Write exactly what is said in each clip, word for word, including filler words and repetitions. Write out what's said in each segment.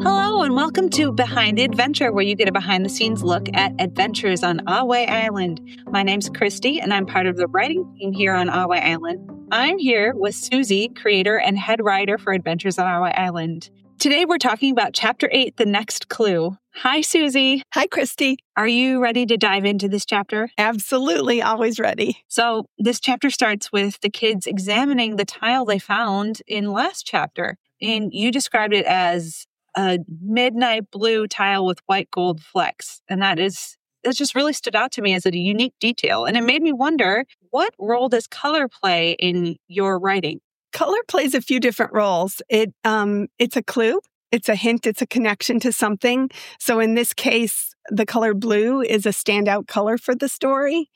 Hello and welcome to Behind the Adventure, where you get a behind-the-scenes look at adventures on Ahway Island. My name's Christy, and I'm part of the writing team here on Ahway Island. I'm here with Susie, creator and head writer for Adventures on Ahway Island. Today we're talking about Chapter eight, The Next Clue. Hi, Susie. Hi, Christy. Are you ready to dive into this chapter? Absolutely, always ready. So this chapter starts with the kids examining the tile they found in last chapter, and you described it as a midnight blue tile with white gold flecks. And that is, that just really stood out to me as a unique detail. And it made me wonder, what role does color play in your writing? Color plays a few different roles. It um, It's a clue. It's a hint. It's a connection to something. So in this case, the color blue is a standout color for the story.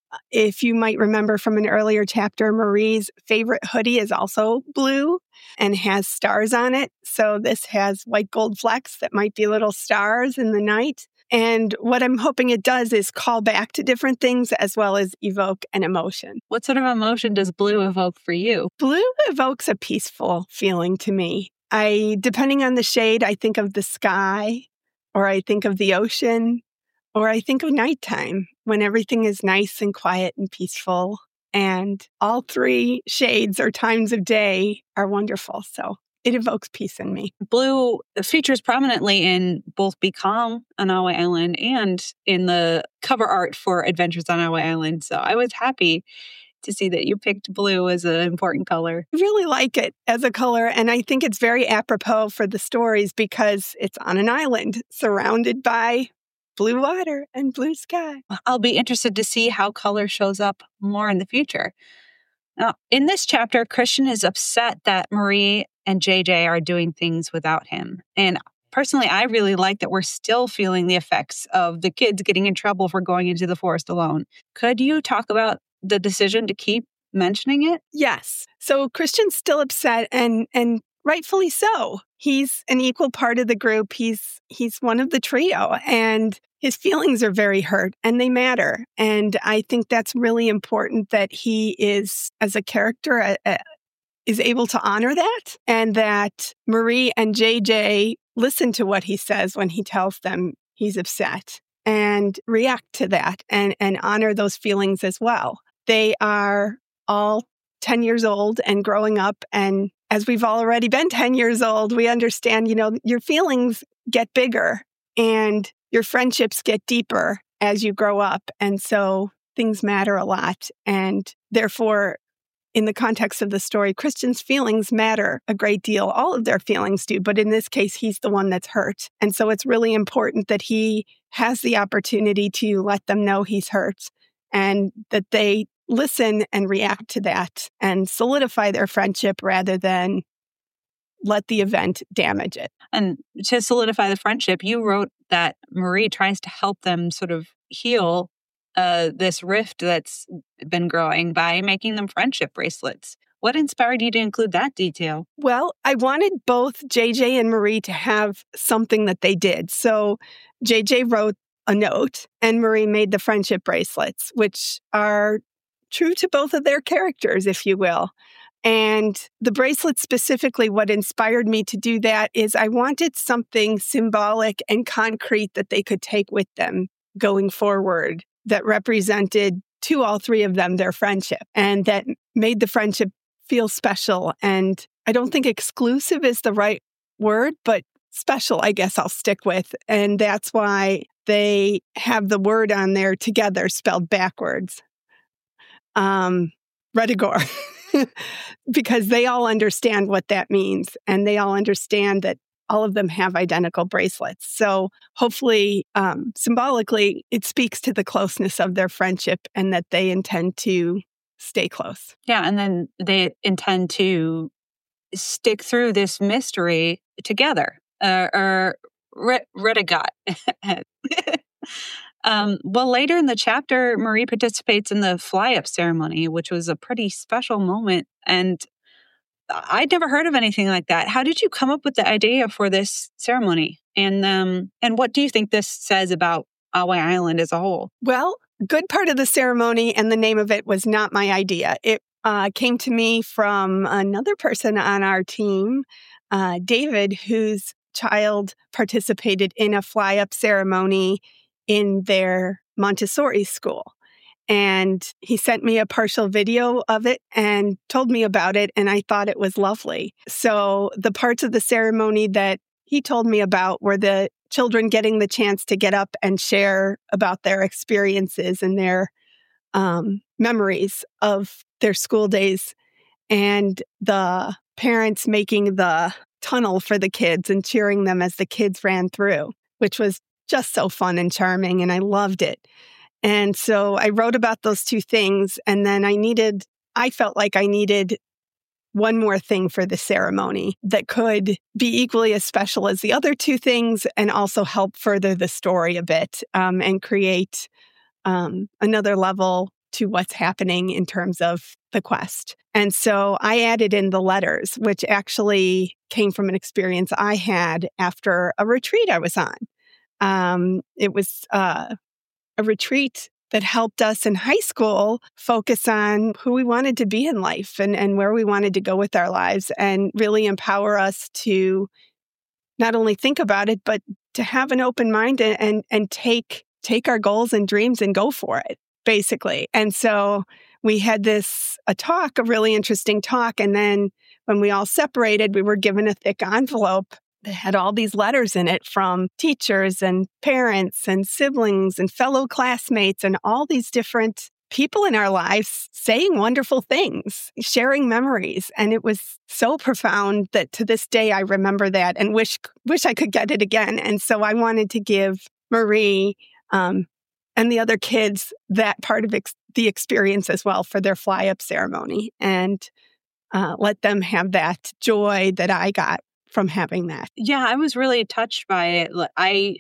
If you might remember from an earlier chapter, Marie's favorite hoodie is also blue and has stars on it. So this has white gold flecks that might be little stars in the night. And what I'm hoping it does is call back to different things as well as evoke an emotion. What sort of emotion does blue evoke for you? Blue evokes a peaceful feeling to me. I, depending on the shade, I think of the sky, or I think of the ocean, or I think of nighttime when everything is nice and quiet and peaceful. And all three shades or times of day are wonderful. So it evokes peace in me. Blue features prominently in both Be Calm on Ahway Island and in the cover art for Adventures on Ahway Island. So I was happy to see that you picked blue as an important color. I really like it as a color. And I think it's very apropos for the stories because it's on an island surrounded by blue water and blue sky. I'll be interested to see how color shows up more in the future. Now, in this chapter, Christian is upset that Marie and J J are doing things without him. And personally, I really like that we're still feeling the effects of the kids getting in trouble for going into the forest alone. Could you talk about the decision to keep mentioning it? Yes. So Christian's still upset, and and rightfully so. He's an equal part of the group. He's he's one of the trio, and his feelings are very hurt, and they matter. And I think that's really important that he is, as a character, a, a, is able to honor that, and that Marie and J J listen to what he says when he tells them he's upset and react to that and, and honor those feelings as well. They are all ten years old and growing up, and as we've already been ten years old, we understand, you know, your feelings get bigger and your friendships get deeper as you grow up. And so things matter a lot. And therefore, in the context of the story, Christian's feelings matter a great deal. All of their feelings do. But in this case, he's the one that's hurt. And so it's really important that he has the opportunity to let them know he's hurt and that they listen and react to that and solidify their friendship rather than let the event damage it. And to solidify the friendship, you wrote that Marie tries to help them sort of heal uh, this rift that's been growing by making them friendship bracelets. What inspired you to include that detail? Well, I wanted both J J and Marie to have something that they did. So J J wrote a note and Marie made the friendship bracelets, which are true to both of their characters, if you will. And the bracelet specifically, what inspired me to do that is I wanted something symbolic and concrete that they could take with them going forward that represented to all three of them their friendship and that made the friendship feel special. And I don't think exclusive is the right word, but special, I guess I'll stick with. And that's why they have the word on there together spelled backwards. Um, Redigor. Because they all understand what that means, and they all understand that all of them have identical bracelets. So hopefully, um, symbolically, it speaks to the closeness of their friendship and that they intend to stay close. Yeah, and then they intend to stick through this mystery together, uh, or re- Redigot. Um, well, later in the chapter, Marie participates in the fly-up ceremony, which was a pretty special moment. And I'd never heard of anything like that. How did you come up with the idea for this ceremony? And um, and what do you think this says about Ahway Island as a whole? Well, good part of the ceremony and the name of it was not my idea. It uh, came to me from another person on our team, uh, David, who's child participated in a fly-up ceremony in their Montessori school. And he sent me a partial video of it and told me about it, and I thought it was lovely. So the parts of the ceremony that he told me about were the children getting the chance to get up and share about their experiences and their um, memories of their school days, and the parents making the tunnel for the kids and cheering them as the kids ran through, which was just so fun and charming, and I loved it. And so I wrote about those two things, and then I needed, I felt like I needed one more thing for the ceremony that could be equally as special as the other two things and also help further the story a bit um, and create um, another level to what's happening in terms of the quest. And so I added in the letters, which actually came from an experience I had after a retreat I was on. Um, it was uh, a retreat that helped us in high school focus on who we wanted to be in life and, and where we wanted to go with our lives, and really empower us to not only think about it, but to have an open mind and, and, and take, take our goals and dreams and go for it, basically. And so we had this, a talk, a really interesting talk. And then when we all separated, we were given a thick envelope that had all these letters in it from teachers and parents and siblings and fellow classmates and all these different people in our lives saying wonderful things, sharing memories. And it was so profound that to this day, I remember that and wish, wish I could get it again. And so I wanted to give Marie um, and the other kids that part of ex- the experience as well for their fly-up ceremony, and uh, let them have that joy that I got from having that. Yeah, I was really touched by it. I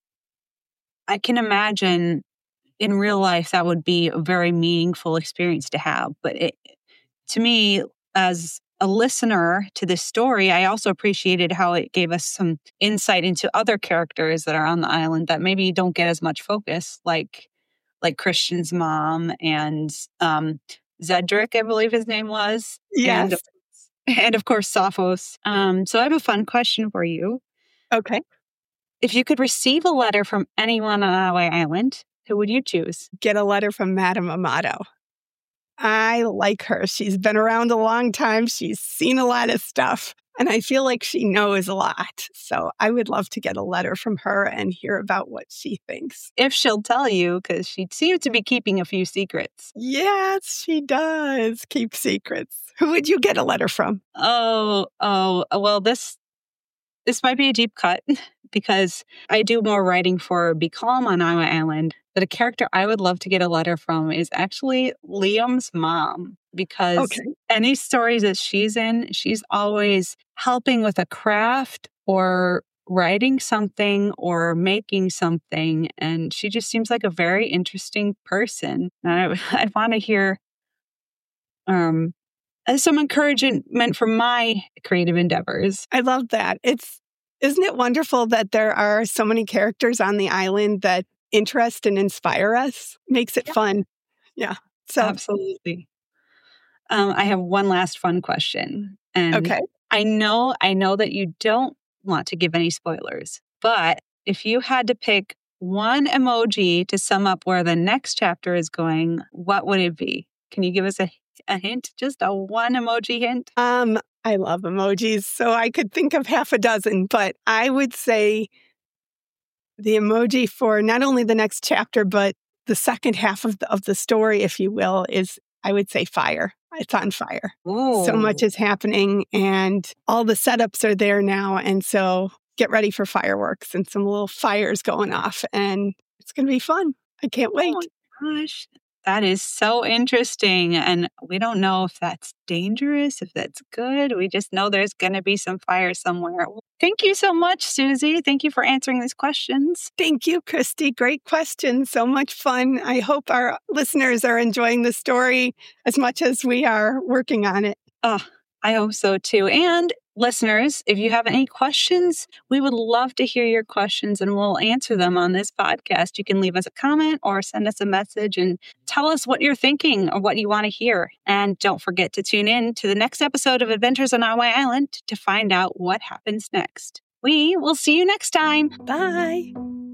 I can imagine in real life that would be a very meaningful experience to have. But it, to me, as a listener to this story, I also appreciated how it gave us some insight into other characters that are on the island that maybe don't get as much focus, like like Christian's mom and um, Zedric, I believe his name was. Yes. And And of course, Sophos. Um, so I have a fun question for you. Okay. If you could receive a letter from anyone on Ahway Island, who would you choose? Get a letter from Madame Amato. I like her. She's been around a long time. She's seen a lot of stuff. And I feel like she knows a lot. So I would love to get a letter from her and hear about what she thinks. If she'll tell you, because she seems to be keeping a few secrets. Yes, she does keep secrets. Who would you get a letter from? Oh, oh, well, this this might be a deep cut because I do more writing for Be Calm on Ahway Island. But a character I would love to get a letter from is actually Liam's mom, because okay. any stories that she's in, she's always helping with a craft or writing something or making something. And she just seems like a very interesting person. And I, I want to hear um, some encouragement from my creative endeavors. I love that. It's, isn't it wonderful that there are so many characters on the island that interest and inspire us? Makes it yeah. fun. Yeah. So absolutely. Um, I have one last fun question. And okay. I know, I know that you don't want to give any spoilers, but if you had to pick one emoji to sum up where the next chapter is going, what would it be? Can you give us a, a hint? Just a one emoji hint? Um, I love emojis, so I could think of half a dozen, but I would say the emoji for not only the next chapter, but the second half of the, of the story, if you will, is, I would say, fire. It's on fire. Ooh. So much is happening and all the setups are there now. And so get ready for fireworks and some little fires going off. And it's going to be fun. I can't wait. Oh my gosh. That is so interesting. And we don't know if that's dangerous, if that's good. We just know there's going to be some fire somewhere. Thank you so much, Susie. Thank you for answering these questions. Thank you, Christy. Great questions. So much fun. I hope our listeners are enjoying the story as much as we are working on it. Oh, I hope so too. And listeners, if you have any questions, we would love to hear your questions and we'll answer them on this podcast. You can leave us a comment or send us a message and tell us what you're thinking or what you want to hear. And don't forget to tune in to the next episode of Adventures on Ahway Island to find out what happens next. We will see you next time. Bye.